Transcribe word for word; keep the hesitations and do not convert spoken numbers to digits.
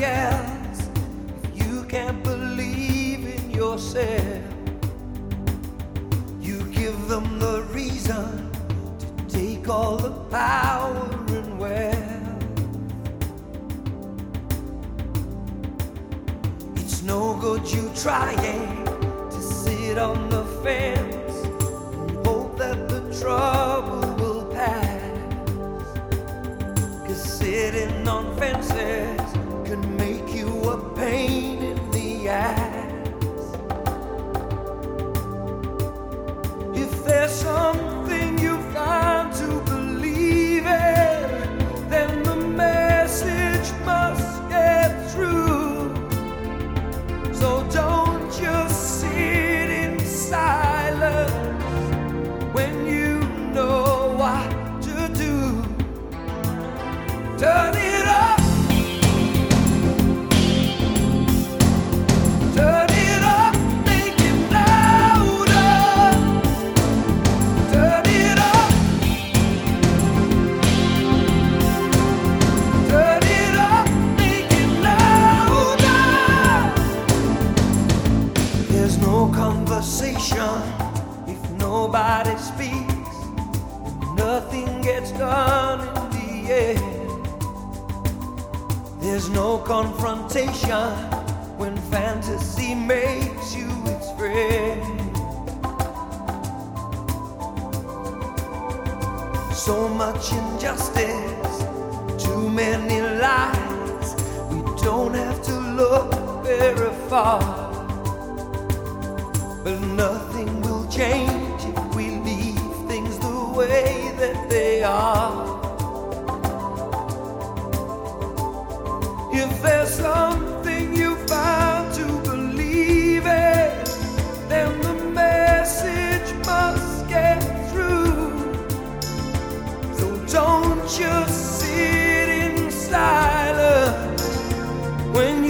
else if you can't believe in yourself. You give them the reason to take all the power and wealth. It's no good you trying to sit on the fence and hope that the trouble will pass. 'Cause sitting on fences can make you a pain in the ass. If there's something you find to believe in, then the message must get through. So don't just sit in silence when you know what to do. Turn it up. Turn it up, make it louder. Turn it up. Turn it up, make it louder. There's no conversation if nobody speaks. Nothing gets done in the end. There's no confrontation when fantasy makes you its friend. So much injustice, too many lies. We don't have to look very far. But nothing will change if we leave things the way that they are. If there's something you find to believe in, then the message must get through. So don't just sit in silence when